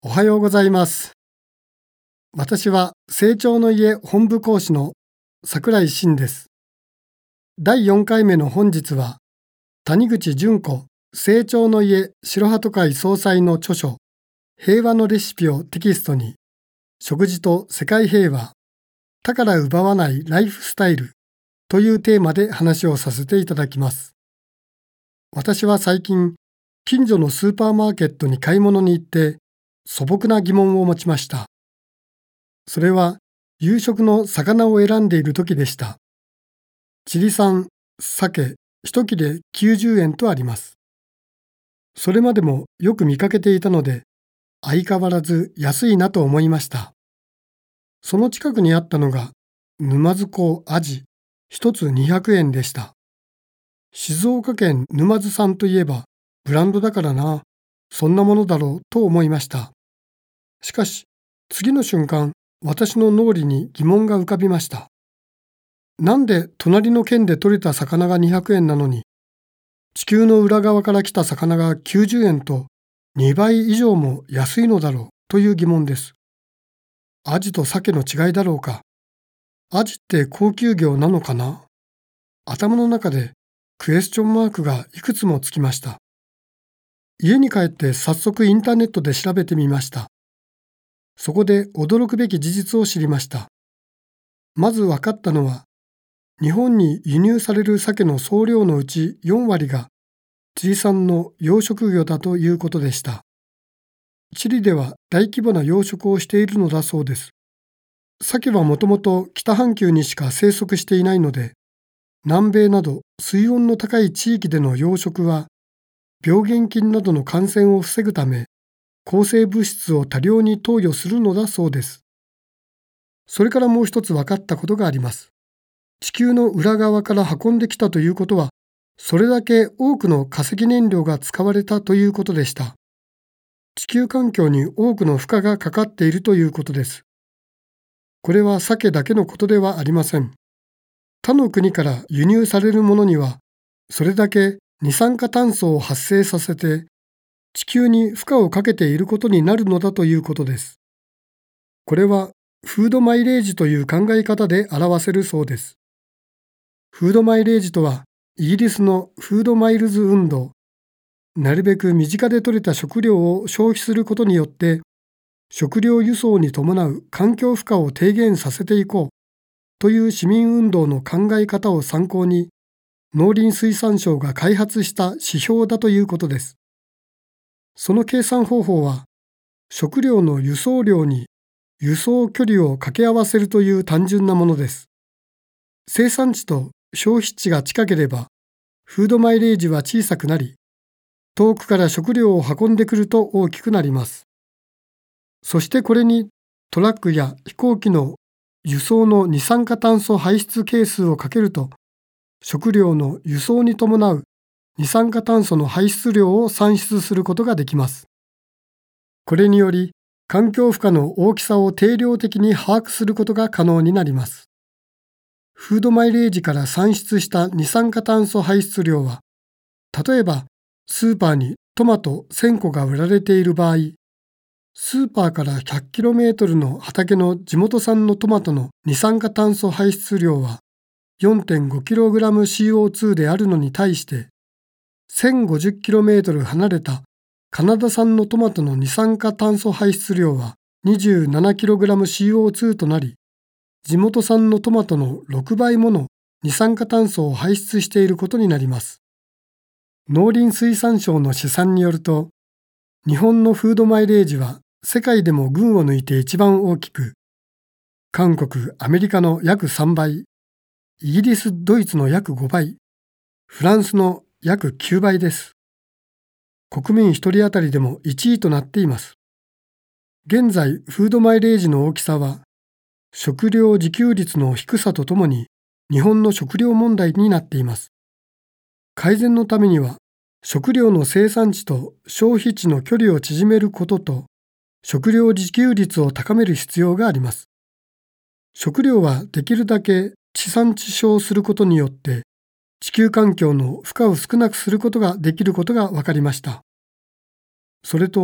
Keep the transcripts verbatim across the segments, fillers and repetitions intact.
おはようございます。私は成長の家本部講師の櫻井真です。だいよんかいめの本日は、谷口純子成長の家白鳩会総裁の著書平和のレシピをテキストに、食事と世界平和、他から奪わないライフスタイルというテーマで話をさせていただきます。私は最近、近所のスーパーマーケットに買い物に行って、素朴な疑問を持ちました。それは夕食の魚を選んでいる時でした。チリ産鮭一切れきゅうじゅうえんとあります。それまでもよく見かけていたので、相変わらず安いなと思いました。その近くにあったのが沼津港アジ一つにひゃくえんでした。静岡県沼津産といえばブランドだからな、そんなものだろうと思いました。しかし次の瞬間、私の脳裏に疑問が浮かびました。なんで隣の県で取れた魚がにひゃくえんなのに、地球の裏側から来た魚がきゅうじゅうえんとにばい以上も安いのだろうという疑問です。アジと鮭の違いだろうか。アジって高級魚なのかな。頭の中でクエスチョンマークがいくつもつきました。家に帰って早速インターネットで調べてみました。そこで驚くべき事実を知りました。まず分かったのは、日本に輸入される鮭の総量のうちよんわりがチリ産の養殖魚だということでした。チリでは大規模な養殖をしているのだそうです。鮭はもともと北半球にしか生息していないので、南米など水温の高い地域での養殖は、病原菌などの感染を防ぐため、抗生物質を多量に投与するのだそうです。それからもう一つ分かったことがあります。地球の裏側から運んできたということは、それだけ多くの化石燃料が使われたということでした。地球環境に多くの負荷がかかっているということです。これは鮭だけのことではありません。他の国から輸入されるものには、それだけ二酸化炭素を発生させて、地球に負荷をかけていることになるのだということです。これはフードマイレージという考え方で表せるそうです。フードマイレージとは、イギリスのフードマイルズ運動、なるべく身近で採れた食料を消費することによって、食料輸送に伴う環境負荷を低減させていこうという市民運動の考え方を参考に、農林水産省が開発した指標だということです。その計算方法は、食料の輸送量に輸送距離を掛け合わせるという単純なものです。生産地と消費地が近ければ、フードマイレージは小さくなり、遠くから食料を運んでくると大きくなります。そしてこれにトラックや飛行機の輸送の二酸化炭素排出係数をかけると、食料の輸送に伴う二酸化炭素の排出量を算出することができます。これにより、環境負荷の大きさを定量的に把握することが可能になります。フードマイレージから算出した二酸化炭素排出量は、例えばスーパーにトマトせんこが売られている場合、スーパーから ひゃくキロメートル の畑の地元産のトマトの二酸化炭素排出量は よんてんごキログラムシーオーツー であるのに対して、せんごじゅっキロメートル 離れたカナダ産のトマトの二酸化炭素排出量は にじゅうななキログラムシーオーツー となり、地元産のトマトのろくばいもの二酸化炭素を排出していることになります。農林水産省の試算によると、日本のフードマイレージは世界でも群を抜いて一番大きく、韓国、アメリカの約さんばい、イギリス、ドイツの約ごばい、フランスの約きゅうばいです。国民一人当たりでもいちいとなっています。現在、フードマイレージの大きさは、食料自給率の低さとともに日本の食料問題になっています。改善のためには、食料の生産地と消費地の距離を縮めることと、食料自給率を高める必要があります。食料はできるだけ地産地消することによって、地球環境の負荷を少なくすることができることが分かりました。それと、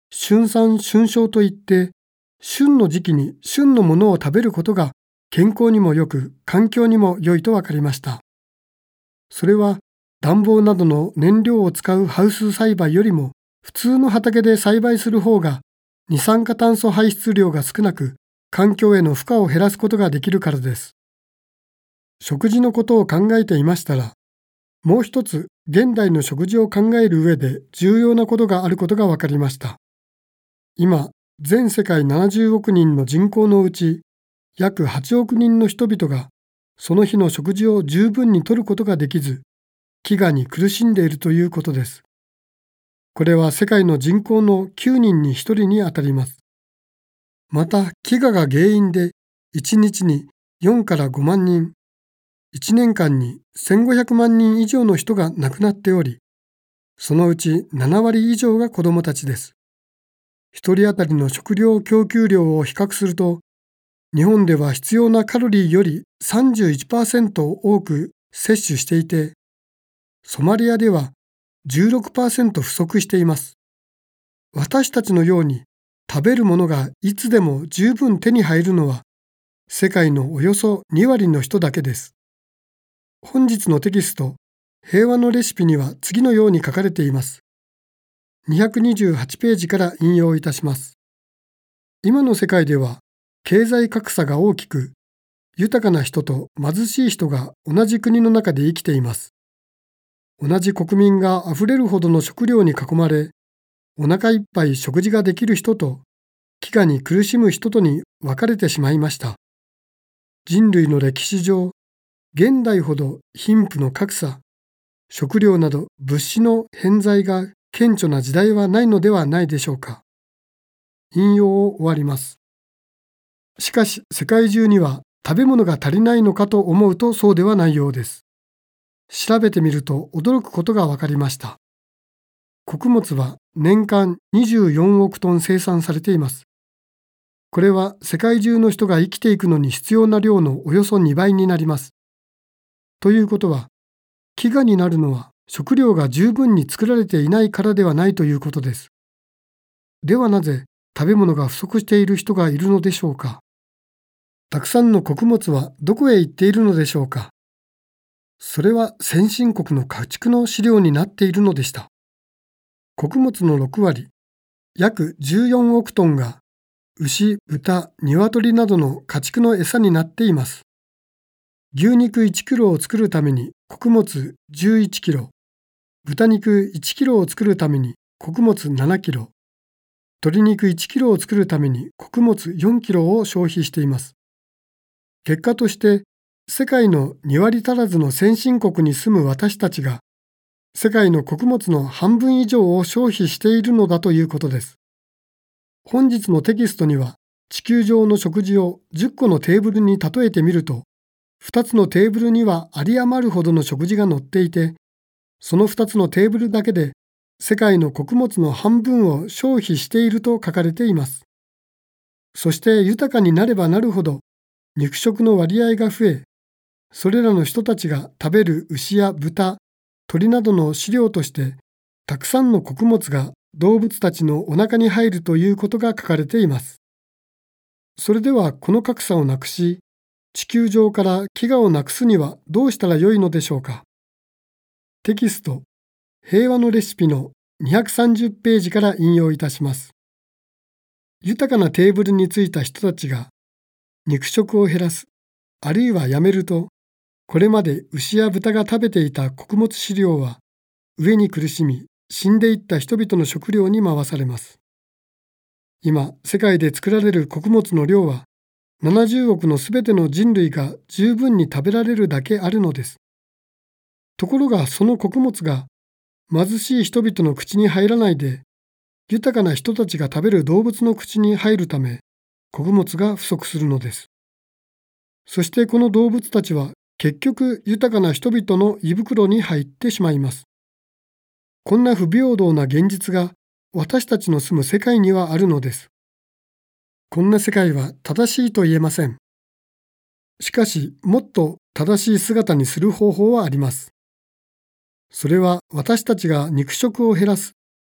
春産春消といって、旬の時期に旬のものを食べることが健康にも良く、環境にも良いと分かりました。それは暖房などの燃料を使うハウス栽培よりも、普通の畑で栽培する方が二酸化炭素排出量が少なく、環境への負荷を減らすことができるからです。食事のことを考えていましたら、もう一つ現代の食事を考える上で重要なことがあることが分かりました。今、全世界ななじゅうおくにんの人口のうち、約はちおくにんの人々が、その日の食事を十分に摂ることができず、飢餓に苦しんでいるということです。これは世界の人口のきゅうにんにひとりにあたります。また、飢餓が原因で、いちにちによんからごまんにん、いちねんかんにせんごひゃくまんにん以上の人が亡くなっており、そのうちななわり以上が子どもたちです。ひとり当たりの食料供給量を比較すると、日本では必要なカロリーより さんじゅういちパーセント 多く摂取していて、ソマリアでは じゅうろくパーセント 不足しています。私たちのように食べるものがいつでも十分手に入るのは、世界のおよそにわりの人だけです。本日のテキスト、平和のレシピには次のように書かれています。にひゃくにじゅうはちページから引用いたします。今の世界では経済格差が大きく、豊かな人と貧しい人が同じ国の中で生きています。同じ国民があふれるほどの食料に囲まれ、お腹いっぱい食事ができる人と飢餓に苦しむ人とに分かれてしまいました。人類の歴史上、現代ほど貧富の格差、食料など物資の偏在が顕著な時代はないのではないでしょうか。引用を終わります。しかし世界中には食べ物が足りないのかと思うとそうではないようです。調べてみると驚くことが分かりました。穀物は年間にじゅうよんおくトン生産されています。これは世界中の人が生きていくのに必要な量のおよそにばいになります。ということは、飢餓になるのは食料が十分に作られていないからではないということです。ではなぜ食べ物が不足している人がいるのでしょうか。たくさんの穀物はどこへ行っているのでしょうか。それは先進国の家畜の飼料になっているのでした。穀物のろくわり、約じゅうよんおくトンが牛、豚、鶏などの家畜の餌になっています。牛肉いちキロを作るために穀物じゅういちキロ、豚肉いちキロを作るために穀物ななキロ、鶏肉いちキロを作るために穀物よんキロを消費しています。結果として、世界のにわり足らずの先進国に住む私たちが、世界の穀物の半分以上を消費しているのだということです。本日のテキストには、地球上の食事をじゅっこのテーブルに例えてみると、ふたつのテーブルには有り余るほどの食事が載っていて、そのふたつのテーブルだけで世界の穀物の半分を消費していると書かれています。そして豊かになればなるほど肉食の割合が増え、それらの人たちが食べる牛や豚、鳥などの飼料としてたくさんの穀物が動物たちのお腹に入るということが書かれています。それではこの格差をなくし、地球上から飢餓をなくすにはどうしたらよいのでしょうか。テキスト、平和のレシピのにひゃくさんじゅうページから引用いたします。豊かなテーブルについた人たちが肉食を減らす、あるいはやめると、これまで牛や豚が食べていた穀物飼料は飢えに苦しみ死んでいった人々の食料に回されます。今、世界で作られる穀物の量はななじゅうおくのすべての人類が十分に食べられるだけあるのです。ところがその穀物が貧しい人々の口に入らないで、豊かな人たちが食べる動物の口に入るため、穀物が不足するのです。そしてこの動物たちは結局豊かな人々の胃袋に入ってしまいます。こんな不平等な現実が私たちの住む世界にはあるのです。こんな世界は正しいと言えません。しかし、もっと正しい姿にする方法はあります。それは私たちが肉食を減らす、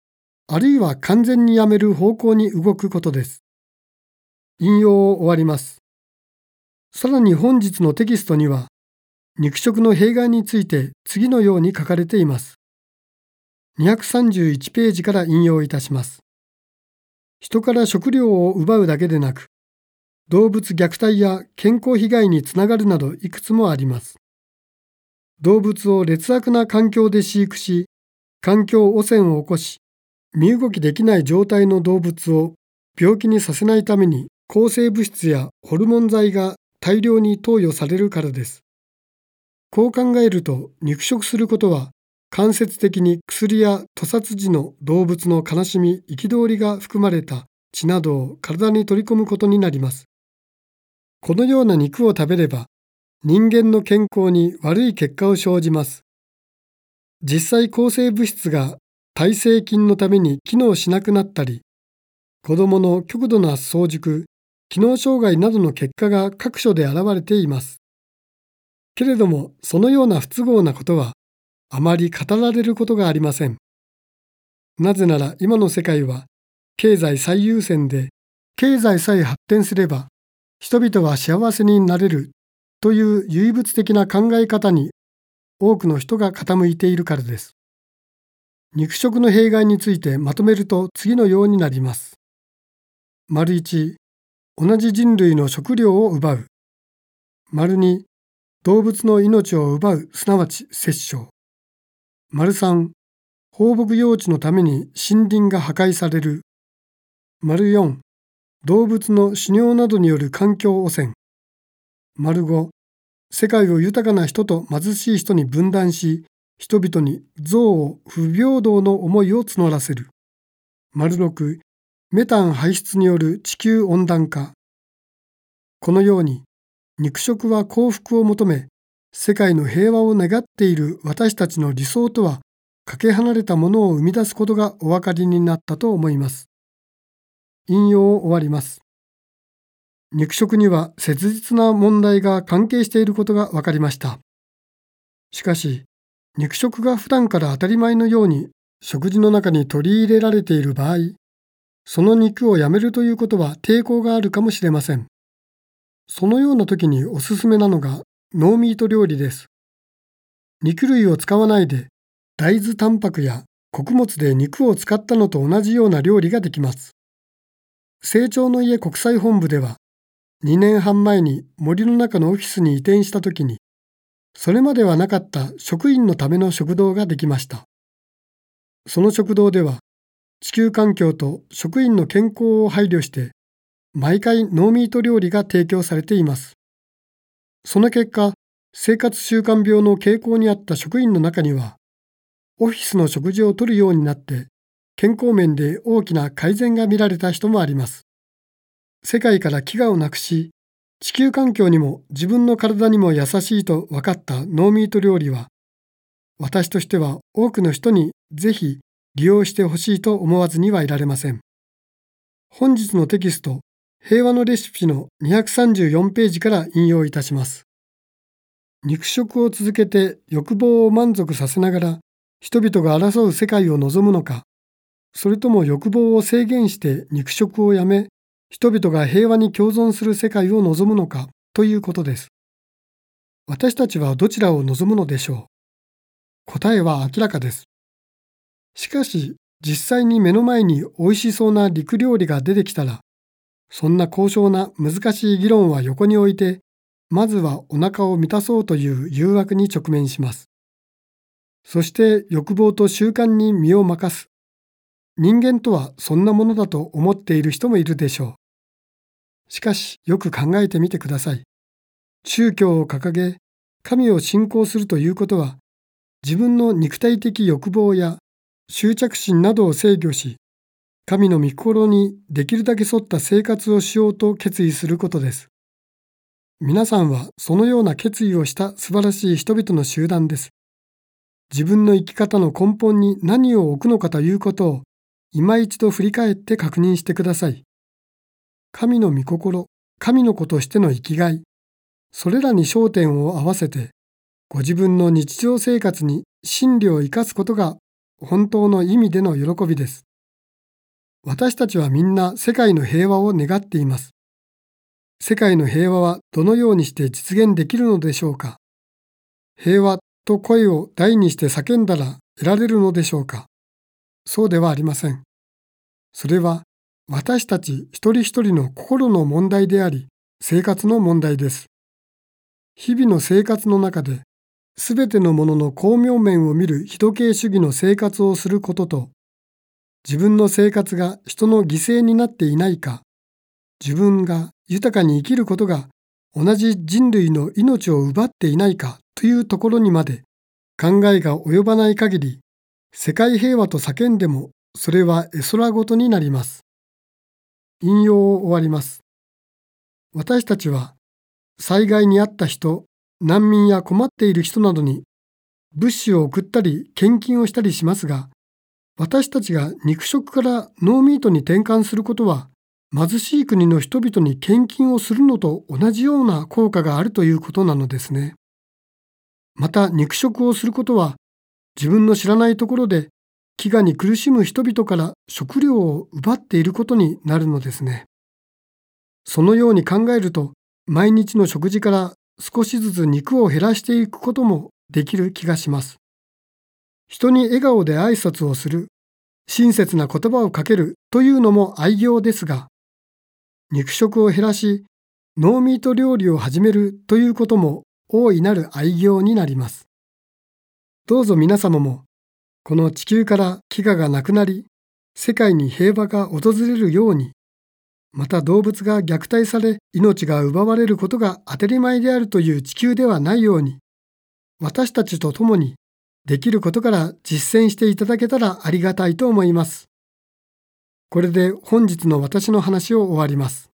あるいは完全にやめる方向に動くことです。引用を終わります。さらに本日のテキストには、肉食の弊害について次のように書かれています。にひゃくさんじゅういちページから引用いたします。人から食料を奪うだけでなく、動物虐待や健康被害につながるなどいくつもあります。動物を劣悪な環境で飼育し、環境汚染を起こし、身動きできない状態の動物を病気にさせないために抗生物質やホルモン剤が大量に投与されるからです。こう考えると、肉食することは間接的に薬や屠殺時の動物の悲しみ、憤りが含まれた血などを体に取り込むことになります。このような肉を食べれば、人間の健康に悪い結果を生じます。実際抗生物質が耐性菌のために機能しなくなったり、子どもの極度な早熟、機能障害などの結果が各所で現れています。けれども、そのような不都合なことはあまり語られることがありません。なぜなら今の世界は経済最優先で、経済さえ発展すれば人々は幸せになれるという唯物的な考え方に多くの人が傾いているからです。肉食の弊害についてまとめると次のようになります。丸いち、同じ人類の食料を奪う。丸に、動物の命を奪う、すなわち殺生。丸さん、放牧用地のために森林が破壊される。丸よん、動物の狩猟などによる環境汚染。丸ご、世界を豊かな人と貧しい人に分断し、人々に憎悪、不平等の思いを募らせる。丸ろく、メタン排出による地球温暖化。このように、肉食は幸福を求め、世界の平和を願っている私たちの理想とはかけ離れたものを生み出すことがお分かりになったと思います。引用を終わります。肉食には切実な問題が関係していることが分かりました。しかし、肉食が普段から当たり前のように食事の中に取り入れられている場合、その肉をやめるということは抵抗があるかもしれません。そのような時におすすめなのがノーミート料理です。肉類を使わないで大豆タンパクや穀物で肉を使ったのと同じような料理ができます。成長の家国際本部ではにねんはん前に森の中のオフィスに移転した時に、それまではなかった職員のための食堂ができました。その食堂では地球環境と職員の健康を配慮して毎回ノーミート料理が提供されています。その結果、生活習慣病の傾向にあった職員の中には、オフィスの食事をとるようになって健康面で大きな改善が見られた人もあります。世界から飢餓をなくし、地球環境にも自分の体にも優しいと分かったノーミート料理は、私としては多くの人にぜひ利用してほしいと思わずにはいられません。本日のテキスト、平和のレシピのにひゃくさんじゅうよんページから引用いたします。肉食を続けて欲望を満足させながら人々が争う世界を望むのか、それとも欲望を制限して肉食をやめ、人々が平和に共存する世界を望むのかということです。私たちはどちらを望むのでしょう。答えは明らかです。しかし、実際に目の前に美味しそうな肉料理が出てきたら、そんな高尚な難しい議論は横に置いて、まずはお腹を満たそうという誘惑に直面します。そして欲望と習慣に身を任す。人間とはそんなものだと思っている人もいるでしょう。しかし、よく考えてみてください。宗教を掲げ、神を信仰するということは、自分の肉体的欲望や執着心などを制御し、神の御心にできるだけ沿った生活をしようと決意することです。皆さんはそのような決意をした素晴らしい人々の集団です。自分の生き方の根本に何を置くのかということを今一度振り返って確認してください。神の御心、神の子としての生きがい、それらに焦点を合わせて、ご自分の日常生活に真理を生かすことが本当の意味での喜びです。 私たちはみんな世界の平和を願っています。世界の平和はどのようにして実現できるのでしょうか。平和と声を大にして叫んだら得られるのでしょうか。そうではありません。それは私たち一人一人の心の問題であり、生活の問題です。日々の生活の中で、すべてのものの巧妙面を見る非時計主義の生活をすることと、自分の生活が人の犠牲になっていないか、自分が豊かに生きることが同じ人類の命を奪っていないかというところにまで考えが及ばない限り、世界平和と叫んでもそれは絵空事になります。引用を終わります。私たちは災害に遭った人、難民や困っている人などに物資を送ったり献金をしたりしますが、私たちが肉食からノーミートに転換することは、貧しい国の人々に献金をするのと同じような効果があるということなのですね。また肉食をすることは、自分の知らないところで飢餓に苦しむ人々から食料を奪っていることになるのですね。そのように考えると、毎日の食事から少しずつ肉を減らしていくこともできる気がします。人に笑顔で挨拶をする、親切な言葉をかけるというのも愛情ですが、肉食を減らし、ノーミート料理を始めるということも大いなる愛情になります。どうぞ皆様も、この地球から飢餓がなくなり、世界に平和が訪れるように、また動物が虐待され、命が奪われることが当たり前であるという地球ではないように、私たちと共にできることから実践していただけたらありがたいと思います。これで本日の私の話を終わります。